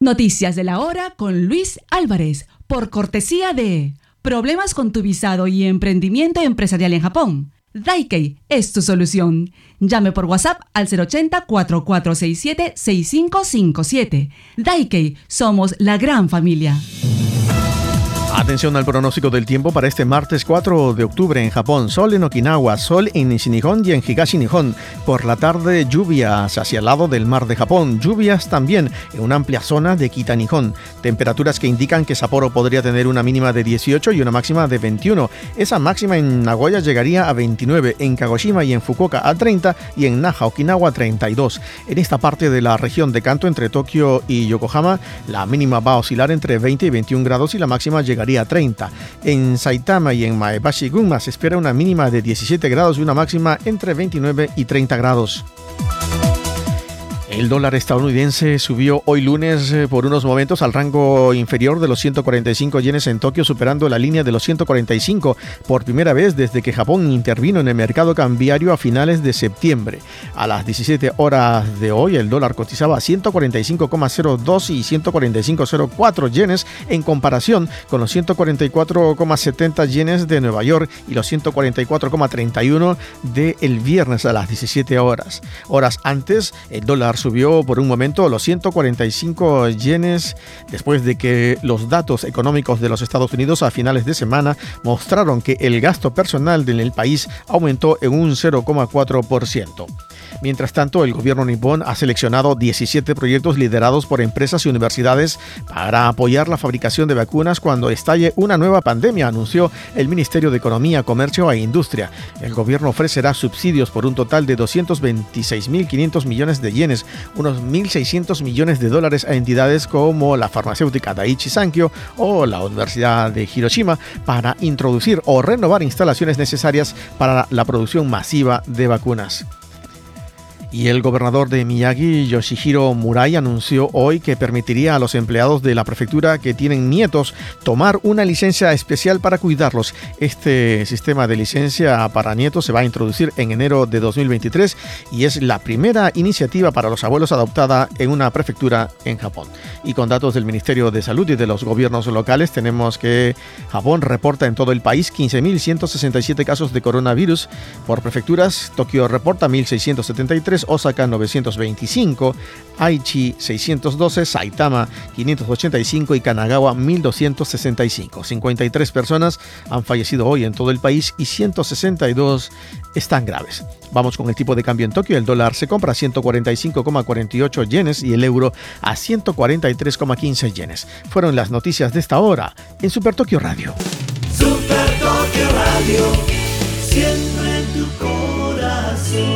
Noticias de la hora con Luis Álvarez, por cortesía de Problemas con tu visado y emprendimiento empresarial en Japón. Daikei es tu solución. Llame por WhatsApp al 080-4467-6557. Daikei, somos la gran familia. Atención al pronóstico del tiempo para este martes 4 de octubre en Japón. Sol en Okinawa, sol en Nishinihon y en Higashi Nihon. Por la tarde, lluvias hacia el lado del mar de Japón. Lluvias también en una amplia zona de Kita-Nihon. Temperaturas que indican que Sapporo podría tener una mínima de 18 y una máxima de 21. Esa máxima en Nagoya llegaría a 29, en Kagoshima y en Fukuoka a 30 y en Naha, Okinawa, 32. En esta parte de la región de Kanto, entre Tokio y Yokohama, la mínima va a oscilar entre 20 y 21 grados y la máxima llegaría a 30. En Saitama y en Maebashi, Gunma, se espera una mínima de 17 grados y una máxima entre 29 y 30 grados. El dólar estadounidense subió hoy lunes por unos momentos al rango inferior de los 145 yenes en Tokio, superando la línea de los 145 por primera vez desde que Japón intervino en el mercado cambiario a finales de septiembre. A las 17 horas de hoy, el dólar cotizaba a 145,02 y 145,04 yenes en comparación con los 144,70 yenes de Nueva York y los 144,31 del viernes a las 17 horas. Horas antes, el dólar subió por un momento los 145 yenes después de que los datos económicos de los Estados Unidos a finales de semana mostraron que el gasto personal del país aumentó en un 0,4%. Mientras tanto, el gobierno nipón ha seleccionado 17 proyectos liderados por empresas y universidades para apoyar la fabricación de vacunas cuando estalle una nueva pandemia, anunció el Ministerio de Economía, Comercio e Industria. El gobierno ofrecerá subsidios por un total de 226.500 millones de yenes, unos 1.600 millones de dólares a entidades como la farmacéutica Daiichi Sankyo o la Universidad de Hiroshima para introducir o renovar instalaciones necesarias para la producción masiva de vacunas. Y el gobernador de Miyagi, Yoshihiro Murai, anunció hoy que permitiría a los empleados de la prefectura que tienen nietos tomar una licencia especial para cuidarlos. Este sistema de licencia para nietos se va a introducir en enero de 2023 y es la primera iniciativa para los abuelos adoptada en una prefectura en Japón. Y con datos del Ministerio de Salud y de los gobiernos locales, tenemos que Japón reporta en todo el país 15.167 casos de coronavirus. Por prefecturas, Tokio reporta 1.673, Osaka 925, Aichi 612, Saitama 585 y Kanagawa 1265. 53 personas han fallecido hoy en todo el país y 162 están graves. Vamos con el tipo de cambio en Tokio. El dólar se compra a 145,48 yenes y el euro a 143,15 yenes. Fueron las noticias de esta hora en Super Tokio Radio. Super Tokio Radio, siempre en tu corazón.